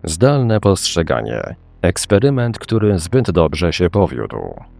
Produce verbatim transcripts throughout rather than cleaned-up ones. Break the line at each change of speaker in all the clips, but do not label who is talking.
Zdalne postrzeganie. Eksperyment, który zbyt dobrze się powiódł.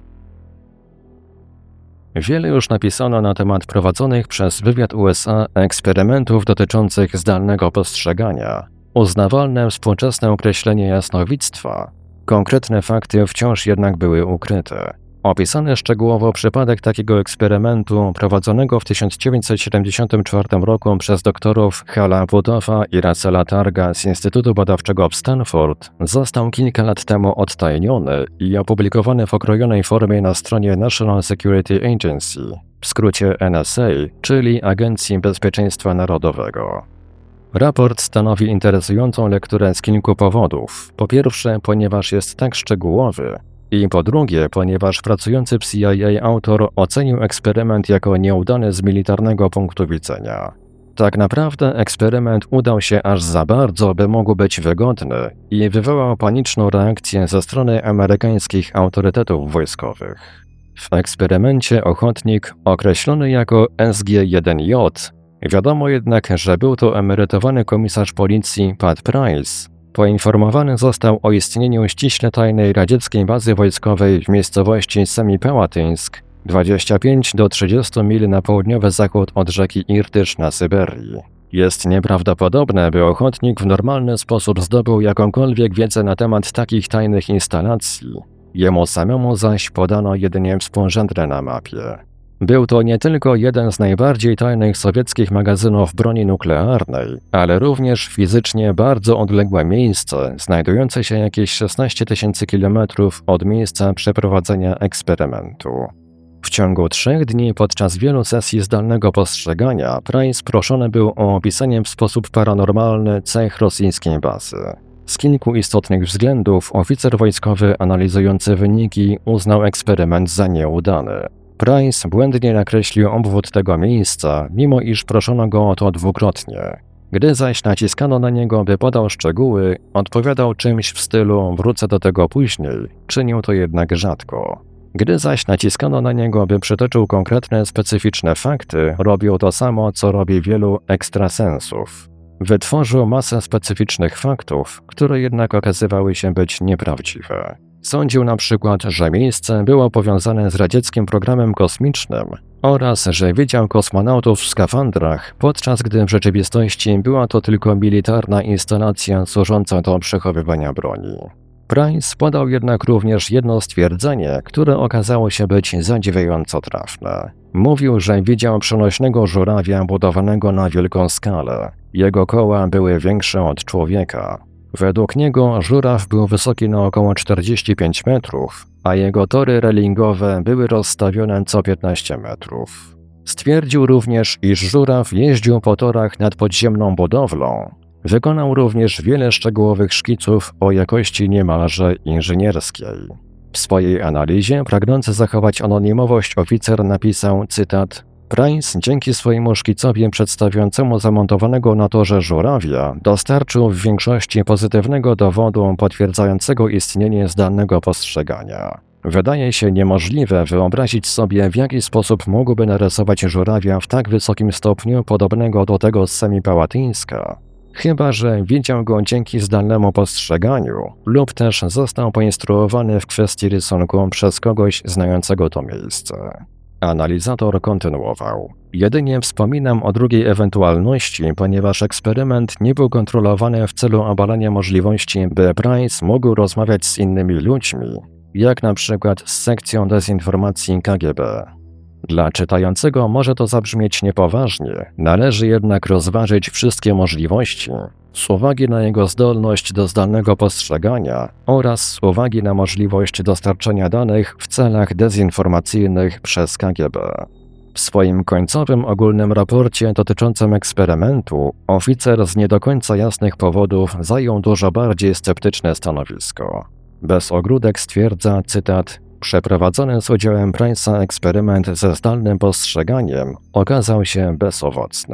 Wiele już napisano na temat prowadzonych przez wywiad U S A eksperymentów dotyczących zdalnego postrzegania. Uznawalne współczesne określenie jasnowidztwa. Konkretne fakty wciąż jednak były ukryte. Opisany szczegółowo przypadek takiego eksperymentu prowadzonego w tysiąc dziewięćset siedemdziesiątym czwartym roku przez doktorów Hala Puthoff'a i Russella Targa z Instytutu Badawczego w Stanford został kilka lat temu odtajniony i opublikowany w okrojonej formie na stronie National Security Agency, w skrócie N S A, czyli Agencji Bezpieczeństwa Narodowego. Raport stanowi interesującą lekturę z kilku powodów. Po pierwsze, ponieważ jest tak szczegółowy, i po drugie, ponieważ pracujący w C I A autor ocenił eksperyment jako nieudany z militarnego punktu widzenia. Tak naprawdę eksperyment udał się aż za bardzo, by mógł być wygodny i wywołał paniczną reakcję ze strony amerykańskich autorytetów wojskowych. W eksperymencie ochotnik, określony jako S G jeden J, wiadomo jednak, że był to emerytowany komisarz policji Pat Price, poinformowany został o istnieniu ściśle tajnej radzieckiej bazy wojskowej w miejscowości Semipałatyńsk, dwadzieścia pięć do trzydziestu mil na południowy zachód od rzeki Irtysz na Syberii. Jest nieprawdopodobne, by ochotnik w normalny sposób zdobył jakąkolwiek wiedzę na temat takich tajnych instalacji. Jemu samemu zaś podano jedynie współrzędne na mapie. Był to nie tylko jeden z najbardziej tajnych sowieckich magazynów broni nuklearnej, ale również fizycznie bardzo odległe miejsce, znajdujące się jakieś szesnaście tysięcy kilometrów od miejsca przeprowadzenia eksperymentu. W ciągu trzech dni podczas wielu sesji zdalnego postrzegania Price proszony był o opisanie w sposób paranormalny cech rosyjskiej bazy. Z kilku istotnych względów oficer wojskowy analizujący wyniki uznał eksperyment za nieudany. Price błędnie nakreślił obwód tego miejsca, mimo iż proszono go o to dwukrotnie. Gdy zaś naciskano na niego, by podał szczegóły, odpowiadał czymś w stylu „wrócę do tego później”, czynił to jednak rzadko. Gdy zaś naciskano na niego, by przytoczył konkretne, specyficzne fakty, robił to samo, co robi wielu ekstrasensów. Wytworzył masę specyficznych faktów, które jednak okazywały się być nieprawdziwe. Sądził na przykład, że miejsce było powiązane z radzieckim programem kosmicznym oraz że widział kosmonautów w skafandrach, podczas gdy w rzeczywistości była to tylko militarna instalacja służąca do przechowywania broni. Price podał jednak również jedno stwierdzenie, które okazało się być zadziwiająco trafne. Mówił, że widział przenośnego żurawia budowanego na wielką skalę. Jego koła były większe od człowieka. Według niego żuraw był wysoki na około czterdzieści pięć metrów, a jego tory relingowe były rozstawione co piętnaście metrów. Stwierdził również, iż żuraw jeździł po torach nad podziemną budowlą. Wykonał również wiele szczegółowych szkiców o jakości niemalże inżynierskiej. W swojej analizie, pragnący zachować anonimowość, oficer napisał, cytat: Price dzięki swojemu szkicowi przedstawiającemu zamontowanego na torze żurawia dostarczył w większości pozytywnego dowodu potwierdzającego istnienie zdalnego postrzegania. Wydaje się niemożliwe wyobrazić sobie, w jaki sposób mógłby narysować żurawia w tak wysokim stopniu podobnego do tego z Semipałatyńska. Chyba że widział go dzięki zdalnemu postrzeganiu lub też został poinstruowany w kwestii rysunku przez kogoś znającego to miejsce. Analizator kontynuował. Jedynie wspominam o drugiej ewentualności, ponieważ eksperyment nie był kontrolowany w celu obalania możliwości, by Price mógł rozmawiać z innymi ludźmi, jak na przykład z sekcją dezinformacji K G B. Dla czytającego może to zabrzmieć niepoważnie, należy jednak rozważyć wszystkie możliwości, z uwagi na jego zdolność do zdalnego postrzegania oraz z uwagi na możliwość dostarczania danych w celach dezinformacyjnych przez K G B. W swoim końcowym ogólnym raporcie dotyczącym eksperymentu oficer z nie do końca jasnych powodów zajął dużo bardziej sceptyczne stanowisko. Bez ogródek stwierdza, cytat: przeprowadzony z udziałem Price'a eksperyment ze zdalnym postrzeganiem okazał się bezowocny.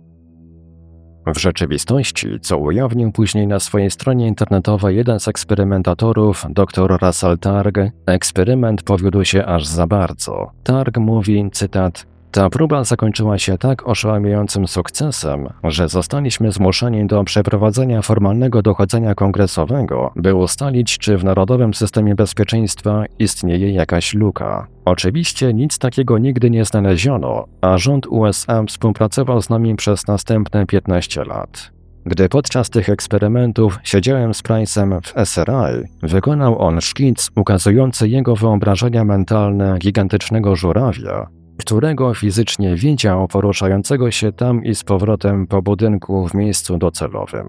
W rzeczywistości, co ujawnił później na swojej stronie internetowej jeden z eksperymentatorów, dr Russell Targ, eksperyment powiódł się aż za bardzo. Targ mówi, cytat: Ta próba zakończyła się tak oszałamiającym sukcesem, że zostaliśmy zmuszeni do przeprowadzenia formalnego dochodzenia kongresowego, by ustalić, czy w Narodowym Systemie Bezpieczeństwa istnieje jakaś luka. Oczywiście nic takiego nigdy nie znaleziono, a rząd U S A współpracował z nami przez następne piętnaście lat. Gdy podczas tych eksperymentów siedziałem z Price'em w S R I, wykonał on szkic ukazujący jego wyobrażenia mentalne gigantycznego żurawia, którego fizycznie widział poruszającego się tam i z powrotem po budynku w miejscu docelowym.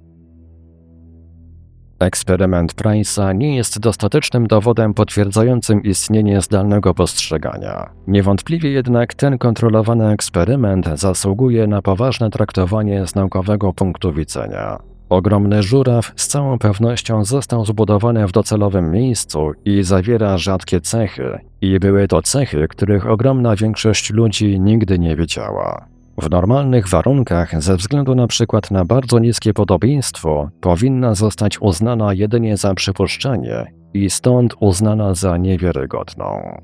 Eksperyment Price'a nie jest dostatecznym dowodem potwierdzającym istnienie zdalnego postrzegania. Niewątpliwie jednak ten kontrolowany eksperyment zasługuje na poważne traktowanie z naukowego punktu widzenia. Ogromny żuraw z całą pewnością został zbudowany w docelowym miejscu i zawiera rzadkie cechy, i były to cechy, których ogromna większość ludzi nigdy nie widziała. W normalnych warunkach, ze względu na przykład na bardzo niskie podobieństwo, powinna zostać uznana jedynie za przypuszczenie i stąd uznana za niewiarygodną.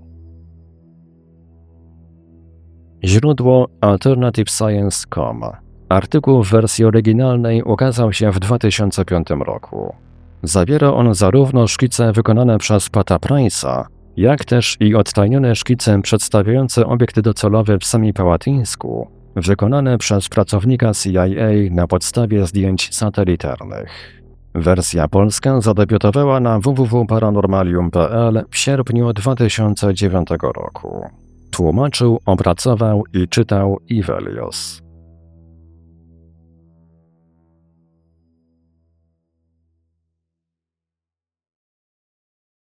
Źródło alternative science kropka com. Artykuł w wersji oryginalnej ukazał się w dwa tysiące piątym roku. Zawiera on zarówno szkice wykonane przez Pata Price'a, jak też i odtajnione szkice przedstawiające obiekt docelowy w Semipałatyńsku, wykonane przez pracownika C I A na podstawie zdjęć satelitarnych. Wersja polska zadebiutowała na w w w kropka paranormalium kropka p l w sierpniu dwa tysiące dziewiątego roku. Tłumaczył, opracował i czytał Ivelios.